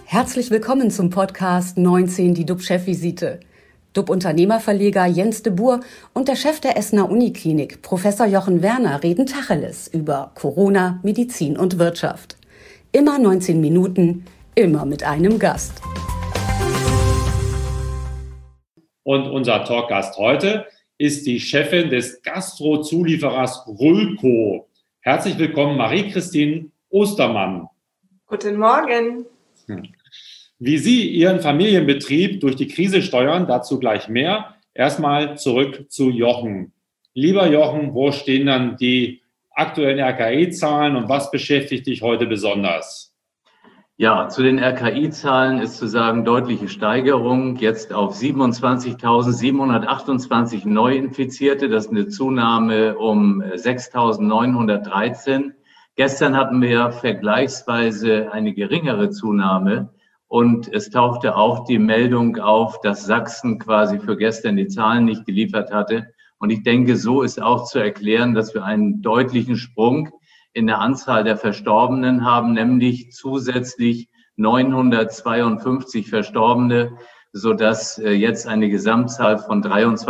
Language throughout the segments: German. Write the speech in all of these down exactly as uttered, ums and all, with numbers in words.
Herzlich willkommen zum Podcast neunzehn, die D U B-Chefvisite. D U B-Unternehmerverleger Jens de Boer und der Chef der Essener Uniklinik, Professor Jochen Werner, reden Tacheles über Corona, Medizin und Wirtschaft. Immer neunzehn Minuten, immer mit einem Gast. Und unser Talkgast heute ist die Chefin des Gastro-Zulieferers Rülco. Herzlich willkommen, Marie-Christine Ostermann. Guten Morgen. Wie Sie Ihren Familienbetrieb durch die Krise steuern, dazu gleich mehr. Erstmal zurück zu Jochen. Lieber Jochen, wo stehen dann die aktuellen R K I-Zahlen und was beschäftigt dich heute besonders? Ja, zu den R K I-Zahlen ist zu sagen, deutliche Steigerung, jetzt auf siebenundzwanzigtausendsiebenhundertachtundzwanzig Neuinfizierte. Das ist eine Zunahme um sechstausendneunhundertdreizehn. Gestern hatten wir vergleichsweise eine geringere Zunahme und es tauchte auch die Meldung auf, dass Sachsen quasi für gestern die Zahlen nicht geliefert hatte. Und ich denke, so ist auch zu erklären, dass wir einen deutlichen Sprung in der Anzahl der Verstorbenen haben, nämlich zusätzlich neunhundertzweiundfünfzig Verstorbene, sodass jetzt eine Gesamtzahl von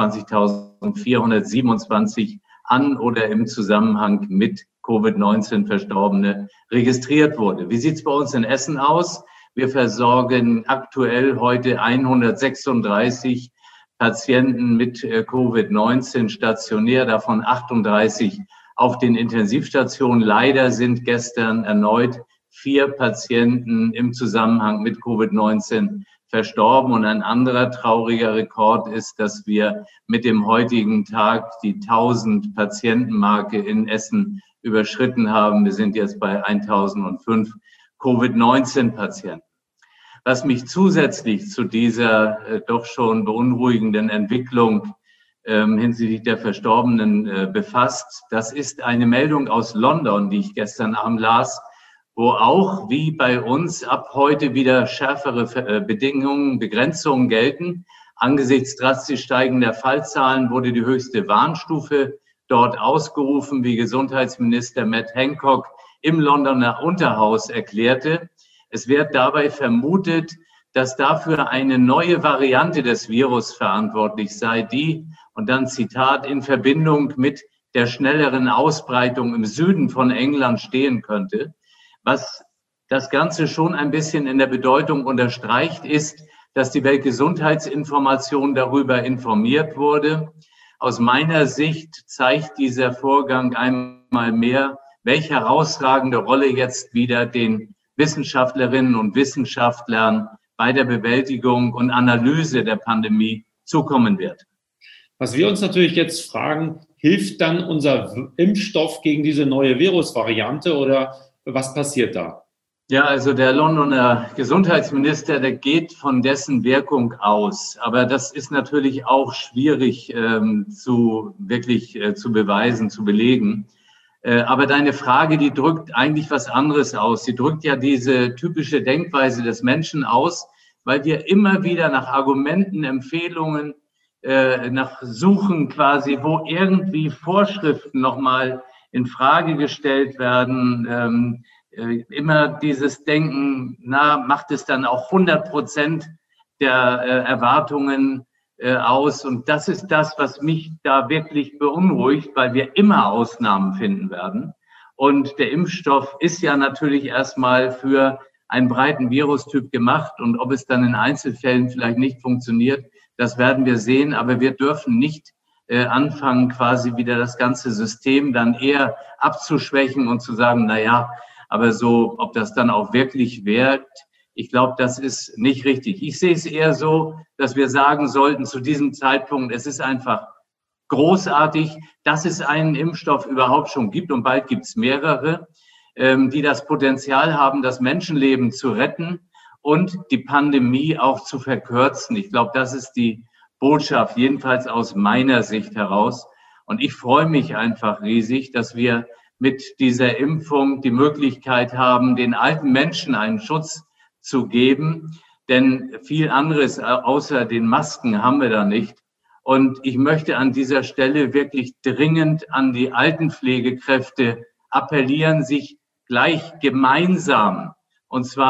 dreiundzwanzigtausendvierhundertsiebenundzwanzig an oder im Zusammenhang mit Covid neunzehn Verstorbene registriert wurde. Wie sieht es bei uns in Essen aus? Wir versorgen aktuell heute hundertsechsunddreißig Patienten mit Covid neunzehn stationär, davon achtunddreißig auf den Intensivstationen. Leider sind gestern erneut vier Patienten im Zusammenhang mit Covid neunzehn verstorben. Und ein anderer trauriger Rekord ist, dass wir mit dem heutigen Tag die tausend Patientenmarke in Essen überschritten haben. Wir sind jetzt bei tausendfünf Covid neunzehn Patienten. Was mich zusätzlich zu dieser äh, doch schon beunruhigenden Entwicklung ähm, hinsichtlich der Verstorbenen äh, befasst, das ist eine Meldung aus London, die ich gestern Abend las, wo auch wie bei uns ab heute wieder schärfere äh, Bedingungen, Begrenzungen gelten. Angesichts drastisch steigender Fallzahlen wurde die höchste Warnstufe dort ausgerufen, wie Gesundheitsminister Matt Hancock im Londoner Unterhaus erklärte. Es wird dabei vermutet, dass dafür eine neue Variante des Virus verantwortlich sei, die, und dann Zitat, in Verbindung mit der schnelleren Ausbreitung im Süden von England stehen könnte. Was das Ganze schon ein bisschen in der Bedeutung unterstreicht, ist, dass die Weltgesundheitsinformation darüber informiert wurde. Aus meiner Sicht zeigt dieser Vorgang einmal mehr, welche herausragende Rolle jetzt wieder den Wissenschaftlerinnen und Wissenschaftlern bei der Bewältigung und Analyse der Pandemie zukommen wird. Was wir uns natürlich jetzt fragen, hilft dann unser Impfstoff gegen diese neue Virusvariante oder was passiert da? Ja, also der Londoner Gesundheitsminister, der geht von dessen Wirkung aus. Aber das ist natürlich auch schwierig ähm, zu wirklich äh, zu beweisen, zu belegen. Äh, aber deine Frage, die drückt eigentlich was anderes aus. Sie drückt ja diese typische Denkweise des Menschen aus, weil wir immer wieder nach Argumenten, Empfehlungen, äh, nach Suchen quasi, wo irgendwie Vorschriften nochmal in Frage gestellt werden, ähm, äh, immer dieses Denken, na, macht es dann auch hundert Prozent der äh, Erwartungen äh, aus. Und das ist das, was mich da wirklich beunruhigt, weil wir immer Ausnahmen finden werden. Und der Impfstoff ist ja natürlich erstmal für einen breiten Virustyp gemacht. Und ob es dann in Einzelfällen vielleicht nicht funktioniert, das werden wir sehen. Aber wir dürfen nicht äh, anfangen, quasi wieder das ganze System dann eher abzuschwächen und zu sagen, na ja, aber so, ob das dann auch wirklich wirkt, ich glaube, das ist nicht richtig. Ich sehe es eher so, dass wir sagen sollten zu diesem Zeitpunkt, es ist einfach großartig, dass es einen Impfstoff überhaupt schon gibt und bald gibt es mehrere, ähm, die das Potenzial haben, das Menschenleben zu retten und die Pandemie auch zu verkürzen. Ich glaube, das ist die Botschaft, jedenfalls aus meiner Sicht heraus. Und ich freue mich einfach riesig, dass wir mit dieser Impfung die Möglichkeit haben, den alten Menschen einen Schutz zu geben, denn viel anderes außer den Masken haben wir da nicht. Und ich möchte an dieser Stelle wirklich dringend an die Altenpflegekräfte appellieren, sich gleich gemeinsam, und zwar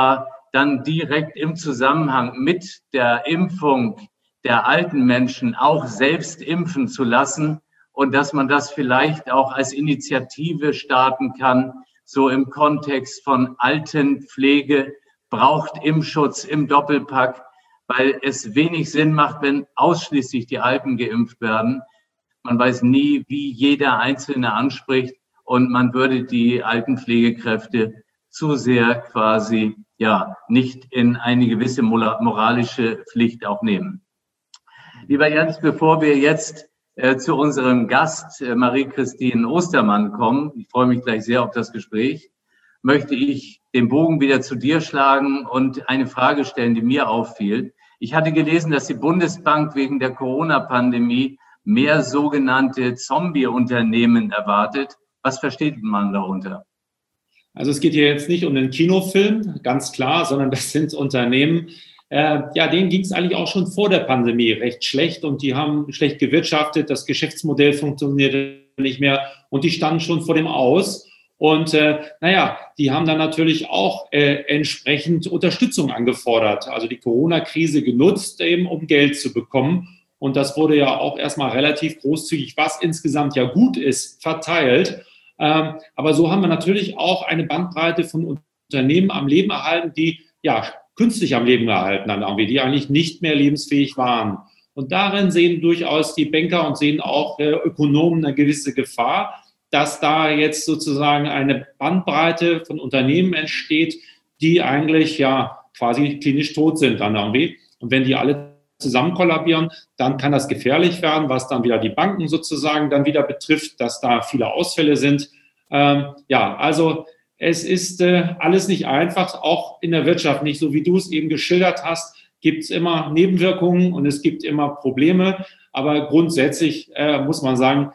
dann direkt im Zusammenhang mit der Impfung der alten Menschen auch selbst impfen zu lassen und dass man das vielleicht auch als Initiative starten kann, so im Kontext von Altenpflege, braucht Impfschutz im Doppelpack, weil es wenig Sinn macht, wenn ausschließlich die Alten geimpft werden. Man weiß nie, wie jeder Einzelne anspricht und man würde die Altenpflegekräfte zu sehr quasi ja nicht in eine gewisse moralische Pflicht auch nehmen. Lieber Jens, bevor wir jetzt äh, zu unserem Gast äh, Marie-Christine Ostermann kommen, ich freue mich gleich sehr auf das Gespräch, möchte ich den Bogen wieder zu dir schlagen und eine Frage stellen, die mir auffiel. Ich hatte gelesen, dass die Bundesbank wegen der Corona-Pandemie mehr sogenannte Zombie-Unternehmen erwartet. Was versteht man darunter? Also es geht hier jetzt nicht um den Kinofilm, ganz klar, sondern das sind Unternehmen, äh, ja, denen ging es eigentlich auch schon vor der Pandemie recht schlecht und die haben schlecht gewirtschaftet, das Geschäftsmodell funktionierte nicht mehr und die standen schon vor dem Aus. Und äh, naja, die haben dann natürlich auch äh, entsprechend Unterstützung angefordert, also die Corona-Krise genutzt, eben um Geld zu bekommen. Und das wurde ja auch erstmal relativ großzügig, was insgesamt ja gut ist, verteilt. Ähm, aber so haben wir natürlich auch eine Bandbreite von Unternehmen am Leben erhalten, die ja künstlich am Leben erhalten haben, die eigentlich nicht mehr lebensfähig waren. Und darin sehen durchaus die Banker und sehen auch äh, Ökonomen eine gewisse Gefahr, dass da jetzt sozusagen eine Bandbreite von Unternehmen entsteht, die eigentlich ja quasi klinisch tot sind dann irgendwie. Und wenn die alle zusammen kollabieren, dann kann das gefährlich werden, was dann wieder die Banken sozusagen dann wieder betrifft, dass da viele Ausfälle sind. Ähm, ja, also es ist äh, alles nicht einfach, auch in der Wirtschaft nicht, so wie du es eben geschildert hast, gibt es immer Nebenwirkungen und es gibt immer Probleme. Aber grundsätzlich äh, muss man sagen,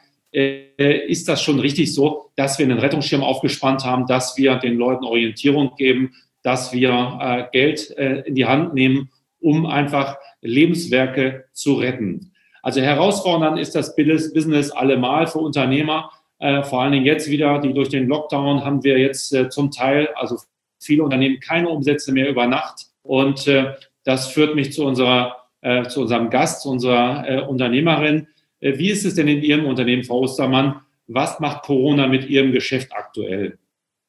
äh, ist das schon richtig so, dass wir einen Rettungsschirm aufgespannt haben, dass wir den Leuten Orientierung geben, dass wir äh, Geld äh, in die Hand nehmen, um einfach Lebenswerke zu retten. Also herausfordernd ist das Business allemal für Unternehmer, äh, vor allen Dingen jetzt wieder, die durch den Lockdown haben wir jetzt äh, zum Teil, also viele Unternehmen keine Umsätze mehr über Nacht und äh, das führt mich zu unserer, äh, zu unserem Gast, zu unserer äh, Unternehmerin. Äh, wie ist es denn in Ihrem Unternehmen, Frau Ostermann? Was macht Corona mit Ihrem Geschäft aktuell?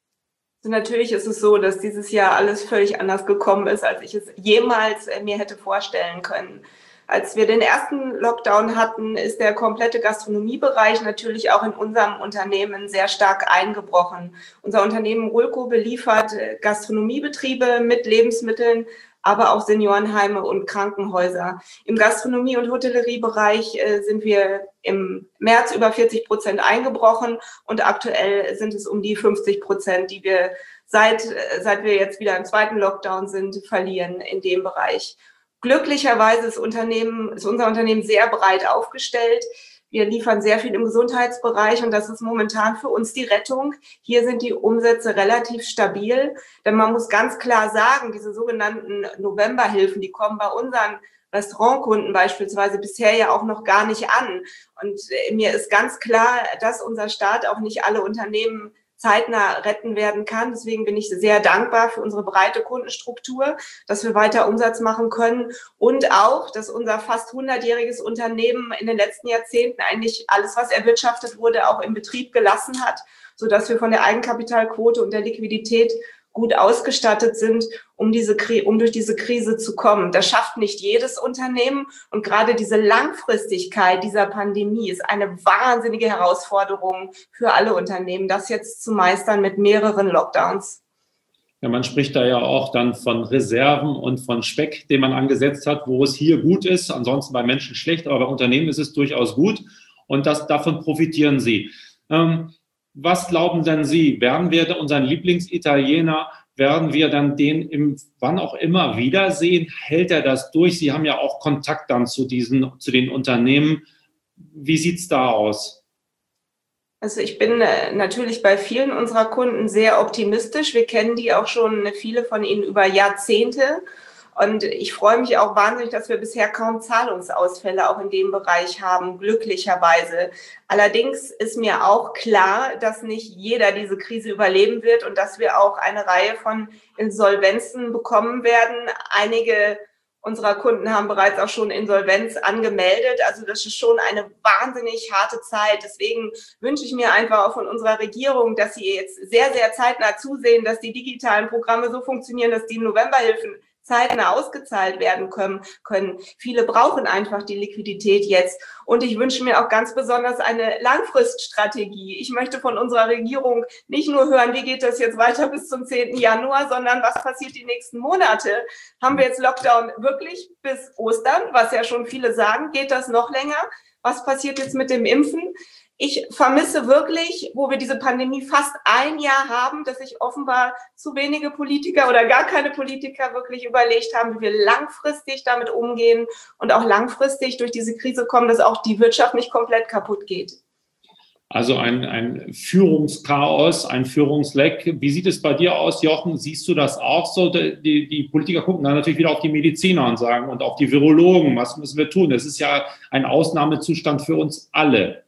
Natürlich ist es so, dass dieses Jahr alles völlig anders gekommen ist, als ich es jemals mir hätte vorstellen können. Als wir den ersten Lockdown hatten, ist der komplette Gastronomiebereich natürlich auch in unserem Unternehmen sehr stark eingebrochen. Unser Unternehmen Röko beliefert Gastronomiebetriebe mit Lebensmitteln, aber auch Seniorenheime und Krankenhäuser. Im Gastronomie- und Hotelleriebereich äh, sind wir im März über vierzig Prozent eingebrochen und aktuell sind es um die fünfzig Prozent, die wir seit, seit wir jetzt wieder im zweiten Lockdown sind, verlieren in dem Bereich. Glücklicherweise ist, Unternehmen, ist unser Unternehmen sehr breit aufgestellt. Wir liefern sehr viel im Gesundheitsbereich und das ist momentan für uns die Rettung. Hier sind die Umsätze relativ stabil, denn man muss ganz klar sagen, diese sogenannten Novemberhilfen, die kommen bei unseren Restaurantkunden beispielsweise bisher ja auch noch gar nicht an. Und mir ist ganz klar, dass unser Staat auch nicht alle Unternehmen zeitnah retten werden kann. Deswegen bin ich sehr dankbar für unsere breite Kundenstruktur, dass wir weiter Umsatz machen können und auch, dass unser fast hundertjähriges Unternehmen in den letzten Jahrzehnten eigentlich alles, was erwirtschaftet wurde, auch im Betrieb gelassen hat, sodass wir von der Eigenkapitalquote und der Liquidität gut ausgestattet sind, um diese, um durch diese Krise zu kommen. Das schafft nicht jedes Unternehmen und gerade diese Langfristigkeit dieser Pandemie ist eine wahnsinnige Herausforderung für alle Unternehmen, das jetzt zu meistern mit mehreren Lockdowns. Ja, man spricht da ja auch dann von Reserven und von Speck, den man angesetzt hat, wo es hier gut ist, ansonsten bei Menschen schlecht, aber bei Unternehmen ist es durchaus gut und das, davon profitieren sie. Ähm, Was glauben denn Sie, werden wir unseren Lieblingsitaliener, werden wir dann den im, wann auch immer wiedersehen? Hält er das durch? Sie haben ja auch Kontakt dann zu diesen, zu den Unternehmen. Wie sieht's da aus? Also ich bin natürlich bei vielen unserer Kunden sehr optimistisch. Wir kennen die auch schon, viele von ihnen über Jahrzehnte. Und ich freue mich auch wahnsinnig, dass wir bisher kaum Zahlungsausfälle auch in dem Bereich haben, glücklicherweise. Allerdings ist mir auch klar, dass nicht jeder diese Krise überleben wird und dass wir auch eine Reihe von Insolvenzen bekommen werden. Einige unserer Kunden haben bereits auch schon Insolvenz angemeldet. Also das ist schon eine wahnsinnig harte Zeit. Deswegen wünsche ich mir einfach auch von unserer Regierung, dass sie jetzt sehr, sehr zeitnah zusehen, dass die digitalen Programme so funktionieren, dass die Novemberhilfen zeitnah ausgezahlt werden können, können. Viele brauchen einfach die Liquidität jetzt. Und ich wünsche mir auch ganz besonders eine Langfriststrategie. Ich möchte von unserer Regierung nicht nur hören, wie geht das jetzt weiter bis zum zehnten Januar, sondern was passiert die nächsten Monate? Haben wir jetzt Lockdown wirklich bis Ostern, was ja schon viele sagen? Geht das noch länger? Was passiert jetzt mit dem Impfen? Ich vermisse wirklich, wo wir diese Pandemie fast ein Jahr haben, dass sich offenbar zu wenige Politiker oder gar keine Politiker wirklich überlegt haben, wie wir langfristig damit umgehen und auch langfristig durch diese Krise kommen, dass auch die Wirtschaft nicht komplett kaputt geht. Also ein, ein Führungschaos, ein Führungsleck. Wie sieht es bei dir aus, Jochen? Siehst du das auch so? Die, die Politiker gucken dann natürlich wieder auf die Mediziner und sagen und auf die Virologen, was müssen wir tun? Das ist ja ein Ausnahmezustand für uns alle.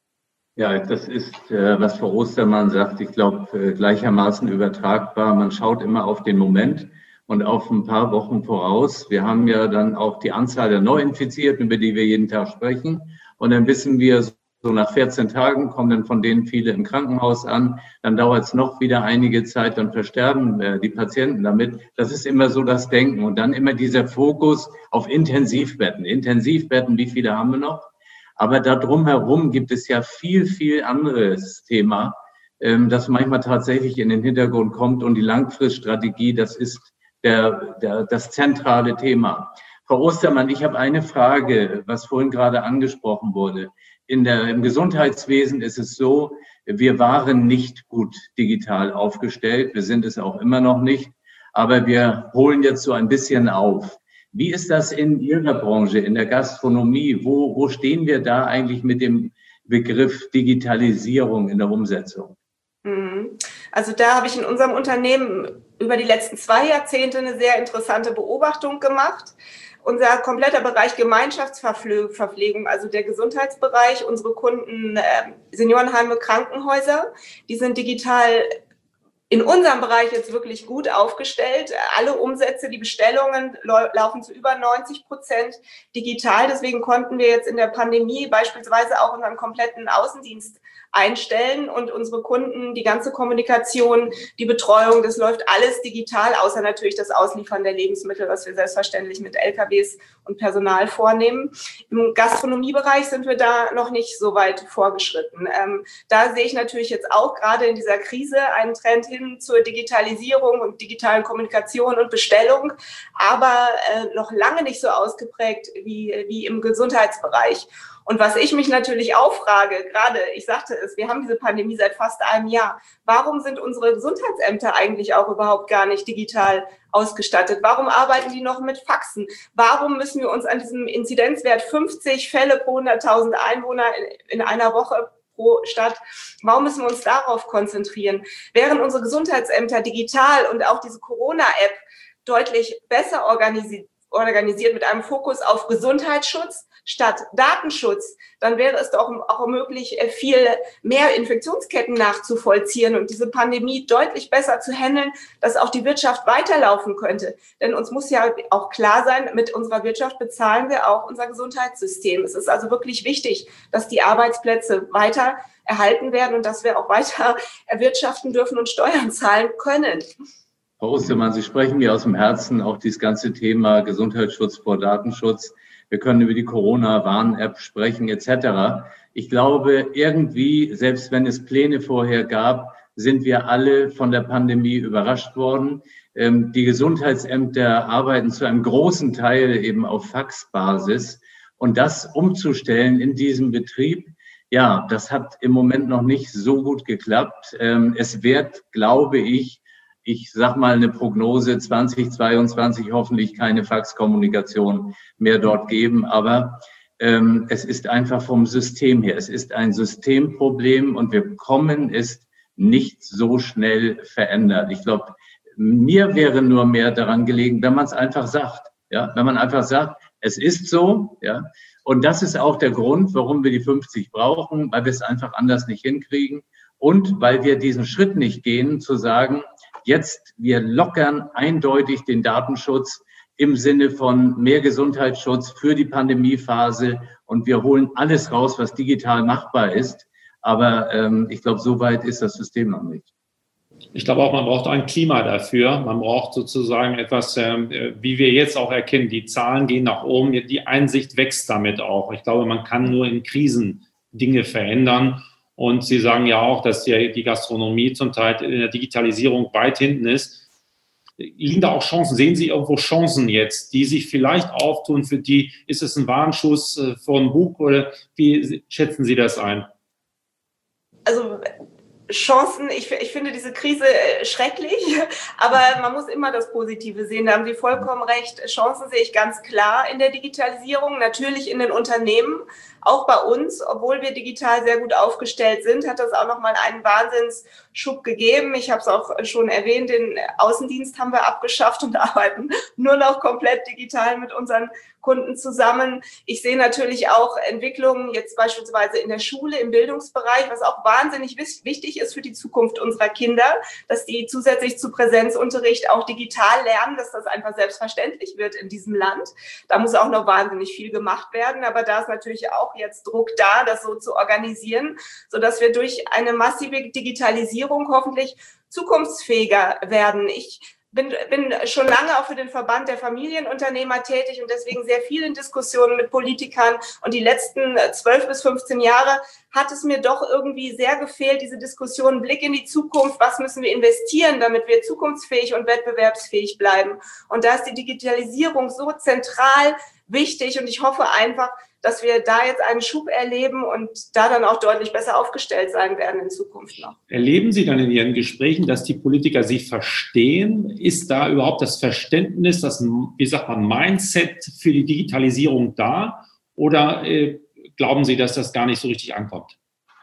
Ja, das ist, äh, was Frau Ostermann sagt, ich glaube, äh, gleichermaßen übertragbar. Man schaut immer auf den Moment und auf ein paar Wochen voraus. Wir haben ja dann auch die Anzahl der Neuinfizierten, über die wir jeden Tag sprechen. Und dann wissen wir, so nach vierzehn Tagen kommen dann von denen viele im Krankenhaus an. Dann dauert es noch wieder einige Zeit, dann versterben äh, die Patienten damit. Das ist immer so das Denken. Und dann immer dieser Fokus auf Intensivbetten. Intensivbetten, wie viele haben wir noch? Aber da drumherum gibt es ja viel, viel anderes Thema, das manchmal tatsächlich in den Hintergrund kommt. Und die Langfriststrategie, das ist der, der, das zentrale Thema. Frau Ostermann, ich habe eine Frage, was vorhin gerade angesprochen wurde. In der, im Gesundheitswesen ist es so, wir waren nicht gut digital aufgestellt. Wir sind es auch immer noch nicht. Aber wir holen jetzt so ein bisschen auf. Wie ist das in Ihrer Branche, in der Gastronomie? Wo, wo stehen wir da eigentlich mit dem Begriff Digitalisierung in der Umsetzung? Also da habe ich in unserem Unternehmen über die letzten zwei Jahrzehnte eine sehr interessante Beobachtung gemacht. Unser kompletter Bereich Gemeinschaftsverpflegung, also der Gesundheitsbereich, unsere Kunden, äh, Seniorenheime, Krankenhäuser, die sind digital in unserem Bereich jetzt wirklich gut aufgestellt. Alle Umsätze, die Bestellungen laufen zu über neunzig Prozent digital. Deswegen konnten wir jetzt in der Pandemie beispielsweise auch unseren kompletten Außendienst einstellen und unsere Kunden, die ganze Kommunikation, die Betreuung, das läuft alles digital, außer natürlich das Ausliefern der Lebensmittel, was wir selbstverständlich mit L K Ws und Personal vornehmen. Im Gastronomiebereich sind wir da noch nicht so weit vorgeschritten. Ähm, da sehe ich natürlich jetzt auch gerade in dieser Krise einen Trend hin zur Digitalisierung und digitalen Kommunikation und Bestellung, aber äh, noch lange nicht so ausgeprägt wie, wie im Gesundheitsbereich. Und was ich mich natürlich auch frage, gerade, ich sagte es, wir haben diese Pandemie seit fast einem Jahr. Warum sind unsere Gesundheitsämter eigentlich auch überhaupt gar nicht digital ausgestattet? Warum arbeiten die noch mit Faxen? Warum müssen wir uns an diesem Inzidenzwert fünfzig Fälle pro hunderttausend Einwohner in, in einer Woche pro Stadt, warum müssen wir uns darauf konzentrieren? Während unsere Gesundheitsämter digital und auch diese Corona-App deutlich besser organisiert, organisiert mit einem Fokus auf Gesundheitsschutz statt Datenschutz, dann wäre es doch auch möglich, viel mehr Infektionsketten nachzuvollziehen und diese Pandemie deutlich besser zu handeln, dass auch die Wirtschaft weiterlaufen könnte. Denn uns muss ja auch klar sein, mit unserer Wirtschaft bezahlen wir auch unser Gesundheitssystem. Es ist also wirklich wichtig, dass die Arbeitsplätze weiter erhalten werden und dass wir auch weiter erwirtschaften dürfen und Steuern zahlen können. Frau Ostermann, Sie sprechen mir aus dem Herzen auch dieses ganze Thema Gesundheitsschutz vor Datenschutz. Wir können über die Corona-Warn-App sprechen et cetera. Ich glaube, irgendwie, selbst wenn es Pläne vorher gab, sind wir alle von der Pandemie überrascht worden. Die Gesundheitsämter arbeiten zu einem großen Teil eben auf Faxbasis. Und das umzustellen in diesem Betrieb, ja, das hat im Moment noch nicht so gut geklappt. Es wird, glaube ich, ich sag mal eine Prognose, zweitausendzweiundzwanzig hoffentlich keine Faxkommunikation mehr dort geben. Aber ähm, es ist einfach vom System her. Es ist ein Systemproblem und wir bekommen es nicht so schnell verändert. Ich glaube, Mir wäre nur mehr daran gelegen, wenn man es einfach sagt. Ja, wenn man einfach sagt, es ist so. Ja, und das ist auch der Grund, warum wir die fünfzig brauchen, weil wir es einfach anders nicht hinkriegen und weil wir diesen Schritt nicht gehen, zu sagen, jetzt wir lockern eindeutig den Datenschutz im Sinne von mehr Gesundheitsschutz für die Pandemiephase und wir holen alles raus, was digital machbar ist. Aber ähm, ich glaube, so weit ist das System noch nicht. Ich glaube auch, man braucht ein Klima dafür. Man braucht sozusagen etwas, äh, wie wir jetzt auch erkennen, die Zahlen gehen nach oben, die Einsicht wächst damit auch. Ich glaube, man kann nur in Krisen Dinge verändern. Und Sie sagen ja auch, dass die, die Gastronomie zum Teil in der Digitalisierung weit hinten ist. Liegen da auch Chancen? Sehen Sie irgendwo Chancen jetzt, die sich vielleicht auftun? Für die ist es ein Warnschuss äh, vor dem Bug oder wie schätzen Sie das ein? Also Chancen, ich, ich finde diese Krise schrecklich, aber man muss immer das Positive sehen. Da haben Sie vollkommen recht. Chancen sehe ich ganz klar in der Digitalisierung, natürlich in den Unternehmen, auch bei uns, obwohl wir digital sehr gut aufgestellt sind, hat das auch nochmal einen Wahnsinnsschub gegeben. Ich habe es auch schon erwähnt, den Außendienst haben wir abgeschafft und arbeiten nur noch komplett digital mit unseren Kunden zusammen. Ich sehe natürlich auch Entwicklungen jetzt beispielsweise in der Schule, im Bildungsbereich, was auch wahnsinnig wichtig ist für die Zukunft unserer Kinder, dass die zusätzlich zu Präsenzunterricht auch digital lernen, dass das einfach selbstverständlich wird in diesem Land. Da muss auch noch wahnsinnig viel gemacht werden, aber da ist natürlich auch jetzt Druck da, das so zu organisieren, sodass wir durch eine massive Digitalisierung hoffentlich zukunftsfähiger werden. Ich bin, bin schon lange auch für den Verband der Familienunternehmer tätig und deswegen sehr viel in Diskussionen mit Politikern. Und die letzten zwölf bis fünfzehn Jahre hat es mir doch irgendwie sehr gefehlt, diese Diskussion, Blick in die Zukunft, was müssen wir investieren, damit wir zukunftsfähig und wettbewerbsfähig bleiben. Und da ist die Digitalisierung so zentral wichtig und ich hoffe einfach, dass wir da jetzt einen Schub erleben und da dann auch deutlich besser aufgestellt sein werden in Zukunft noch. Erleben Sie dann in Ihren Gesprächen, dass die Politiker Sie verstehen? Ist da überhaupt das Verständnis, das, wie sagt man, Mindset für die Digitalisierung da? Oder äh, glauben Sie, dass das gar nicht so richtig ankommt?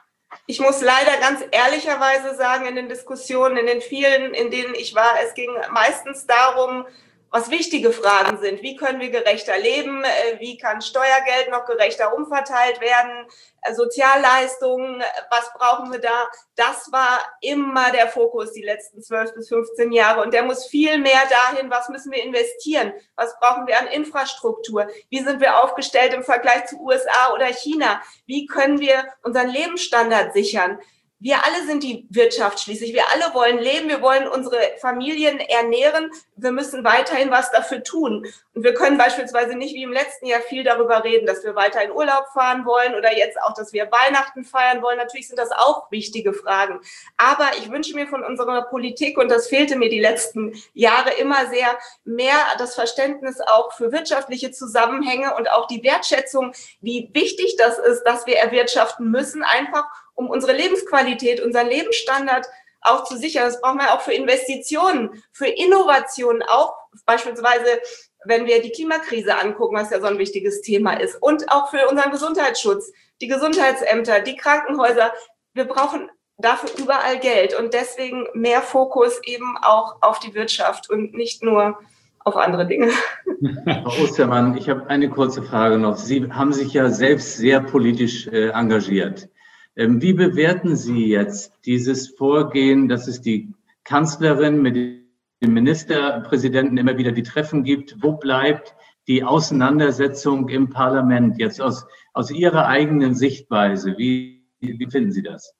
Ich muss leider ganz ehrlicherweise sagen, in den Diskussionen, in den vielen, in denen ich war, es ging meistens darum, was wichtige Fragen sind. Wie können wir gerechter leben? Wie kann Steuergeld noch gerechter umverteilt werden? Sozialleistungen, was brauchen wir da? Das war immer der Fokus die letzten zwölf bis fünfzehn Jahre. Und der muss viel mehr dahin, was müssen wir investieren? Was brauchen wir an Infrastruktur? Wie sind wir aufgestellt im Vergleich zu U S A oder China? Wie können wir unseren Lebensstandard sichern? Wir alle sind die Wirtschaft schließlich. Wir alle wollen leben. Wir wollen unsere Familien ernähren. Wir müssen weiterhin was dafür tun. Und wir können beispielsweise nicht wie im letzten Jahr viel darüber reden, dass wir weiter in Urlaub fahren wollen oder jetzt auch, dass wir Weihnachten feiern wollen. Natürlich sind das auch wichtige Fragen. Aber ich wünsche mir von unserer Politik, und das fehlte mir die letzten Jahre immer sehr, mehr das Verständnis auch für wirtschaftliche Zusammenhänge und auch die Wertschätzung, wie wichtig das ist, dass wir erwirtschaften müssen, einfach um unsere Lebensqualität, unseren Lebensstandard auch zu sichern. Das brauchen wir auch für Investitionen, für Innovationen, auch beispielsweise, wenn wir die Klimakrise angucken, was ja so ein wichtiges Thema ist, und auch für unseren Gesundheitsschutz, die Gesundheitsämter, die Krankenhäuser. Wir brauchen dafür überall Geld und deswegen mehr Fokus eben auch auf die Wirtschaft und nicht nur auf andere Dinge. Frau Ostermann, ich habe eine kurze Frage noch. Sie haben sich ja selbst sehr politisch äh, engagiert. Wie bewerten Sie jetzt dieses Vorgehen, dass es die Kanzlerin mit dem Ministerpräsidenten immer wieder die Treffen gibt? Wo bleibt die Auseinandersetzung im Parlament jetzt aus, aus Ihrer eigenen Sichtweise? Wie, wie finden Sie das?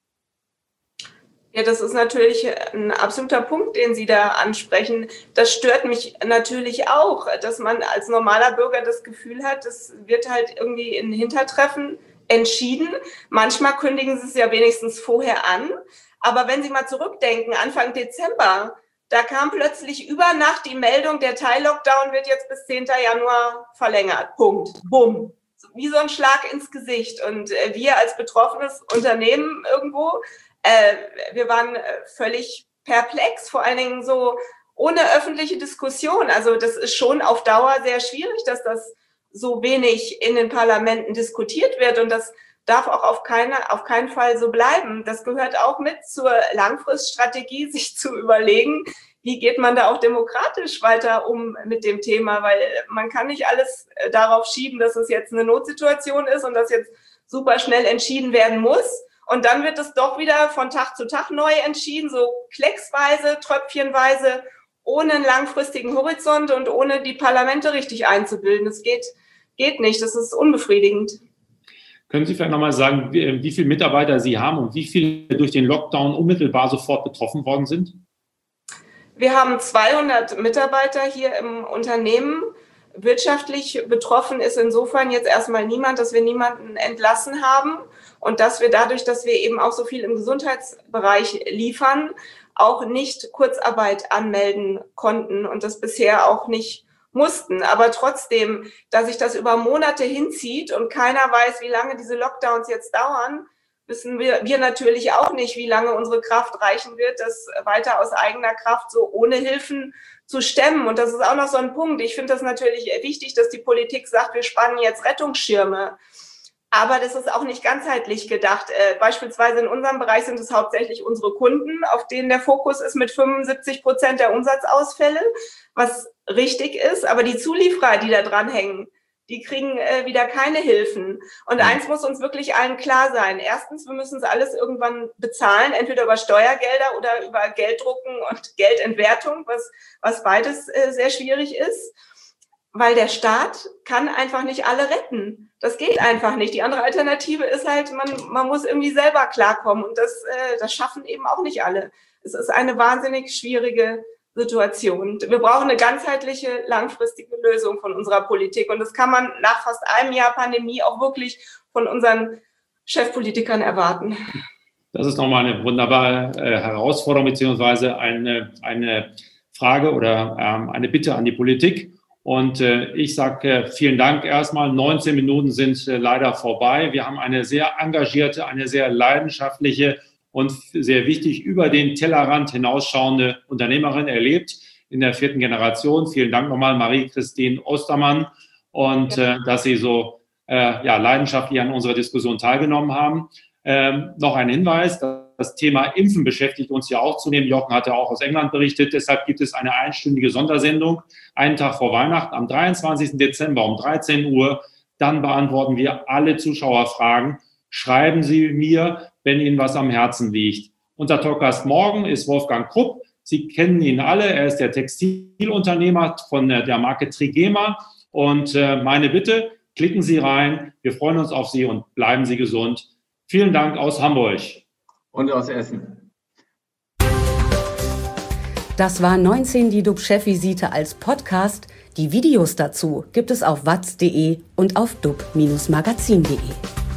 Ja, das ist natürlich ein absoluter Punkt, den Sie da ansprechen. Das stört mich natürlich auch, dass man als normaler Bürger das Gefühl hat, das wird halt irgendwie in Hintertreffen entschieden. Manchmal kündigen sie es ja wenigstens vorher an. Aber wenn Sie mal zurückdenken, Anfang Dezember, da kam plötzlich über Nacht die Meldung, der Teil-Lockdown wird jetzt bis zehnten Januar verlängert. Punkt. Bumm. Wie so ein Schlag ins Gesicht. Und wir als betroffenes Unternehmen irgendwo, äh, wir waren völlig perplex, vor allen Dingen so ohne öffentliche Diskussion. Also das ist schon auf Dauer sehr schwierig, dass das so wenig in den Parlamenten diskutiert wird und das darf auch auf, keine, auf keinen Fall so bleiben. Das gehört auch mit zur Langfriststrategie, sich zu überlegen, wie geht man da auch demokratisch weiter um mit dem Thema? Weil man kann nicht alles darauf schieben, dass es jetzt eine Notsituation ist und dass jetzt super schnell entschieden werden muss. Und dann wird es doch wieder von Tag zu Tag neu entschieden, so klecksweise, tröpfchenweise, ohne einen langfristigen Horizont und ohne die Parlamente richtig einzubilden. Das geht, geht nicht, das ist unbefriedigend. Können Sie vielleicht nochmal sagen, wie, wie viele Mitarbeiter Sie haben und wie viele durch den Lockdown unmittelbar sofort betroffen worden sind? Wir haben zweihundert Mitarbeiter hier im Unternehmen. Wirtschaftlich betroffen ist insofern jetzt erstmal niemand, dass wir niemanden entlassen haben und dass wir dadurch, dass wir eben auch so viel im Gesundheitsbereich liefern, auch nicht Kurzarbeit anmelden konnten und das bisher auch nicht mussten. Aber trotzdem, dass sich das über Monate hinzieht und keiner weiß, wie lange diese Lockdowns jetzt dauern, wissen wir, wir natürlich auch nicht, wie lange unsere Kraft reichen wird, das weiter aus eigener Kraft so ohne Hilfen zu stemmen. Und das ist auch noch so ein Punkt. Ich finde das natürlich wichtig, dass die Politik sagt, wir spannen jetzt Rettungsschirme. Aber das ist auch nicht ganzheitlich gedacht. Äh, beispielsweise in unserem Bereich sind es hauptsächlich unsere Kunden, auf denen der Fokus ist mit fünfundsiebzig Prozent der Umsatzausfälle, was richtig ist. Aber die Zulieferer, die da dranhängen, die kriegen äh, wieder keine Hilfen. Und eins muss uns wirklich allen klar sein. Erstens, wir müssen es alles irgendwann bezahlen, entweder über Steuergelder oder über Gelddrucken und Geldentwertung, was, was beides äh, sehr schwierig ist. Weil der Staat kann einfach nicht alle retten. Das geht einfach nicht. Die andere Alternative ist halt, man, man muss irgendwie selber klarkommen. Und das, äh, das schaffen eben auch nicht alle. Es ist eine wahnsinnig schwierige Situation. Wir brauchen eine ganzheitliche, langfristige Lösung von unserer Politik. Und das kann man nach fast einem Jahr Pandemie auch wirklich von unseren Chefpolitikern erwarten. Das ist nochmal eine wunderbare äh, Herausforderung beziehungsweise eine, eine Frage oder ähm, eine Bitte an die Politik. Und äh, ich sage äh, vielen Dank erstmal. neunzehn Minuten sind äh, leider vorbei. Wir haben eine sehr engagierte, eine sehr leidenschaftliche und sehr wichtig über den Tellerrand hinausschauende Unternehmerin erlebt in der vierten Generation. Vielen Dank nochmal, Marie-Christine Ostermann, und ja. äh, dass Sie so äh, ja, leidenschaftlich an unserer Diskussion teilgenommen haben. Ähm, noch ein Hinweis, das Thema Impfen beschäftigt uns ja auch zunehmend. Jochen hatte auch aus England berichtet. Deshalb gibt es eine einstündige Sondersendung, einen Tag vor Weihnachten, am dreiundzwanzigsten Dezember um dreizehn Uhr. Dann beantworten wir alle Zuschauerfragen. Schreiben Sie mir, wenn Ihnen was am Herzen liegt. Unser Talkgast morgen ist Wolfgang Krupp. Sie kennen ihn alle. Er ist der Textilunternehmer von der Marke Trigema. Und meine Bitte, klicken Sie rein. Wir freuen uns auf Sie und bleiben Sie gesund. Vielen Dank aus Hamburg. Und aus Essen. Das war neunzehn die D U B-Chefvisite als Podcast. Die Videos dazu gibt es auf watz punkt de und auf dub Bindestrich magazin punkt de.